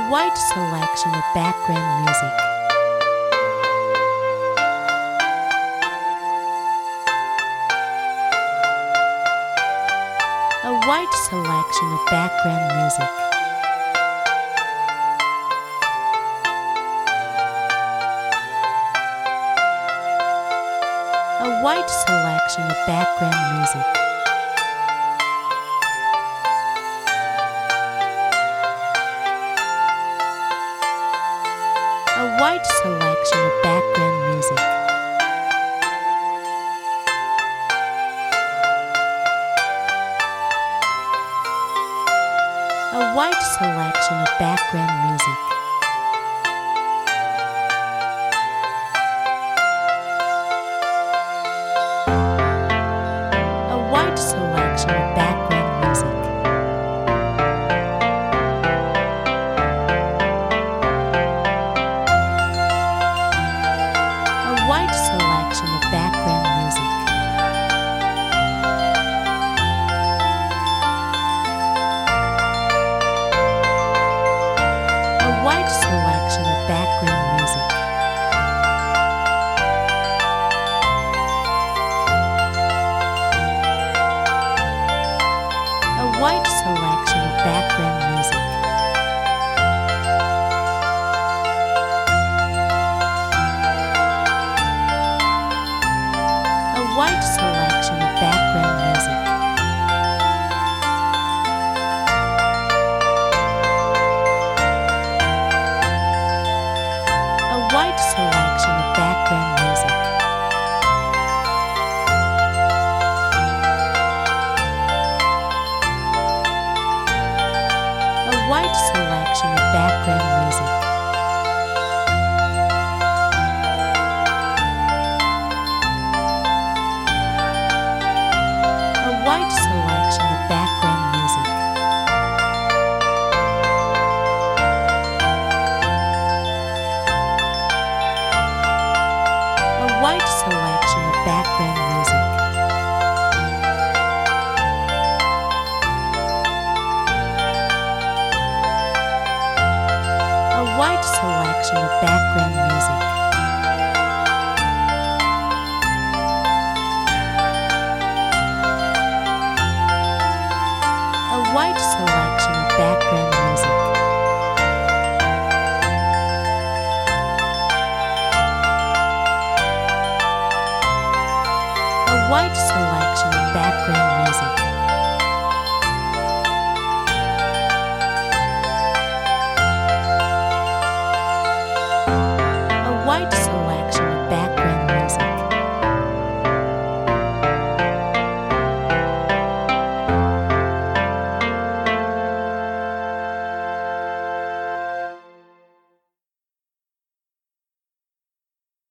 wide selection of background music. A wide selection of background music. A wide selection of background music. A wide selection of background music. A wide selection of background music. A wide selection of background music. A wide selection of background music. A wide selection of background music. A wide selection of background music. A wide selection of background music. A wide selection of background music. A wide selection of background music. A wide selection of background music. A wide selection of background music. A wide selection of background music. A wide selection of background music. A wide selection of background music. A wide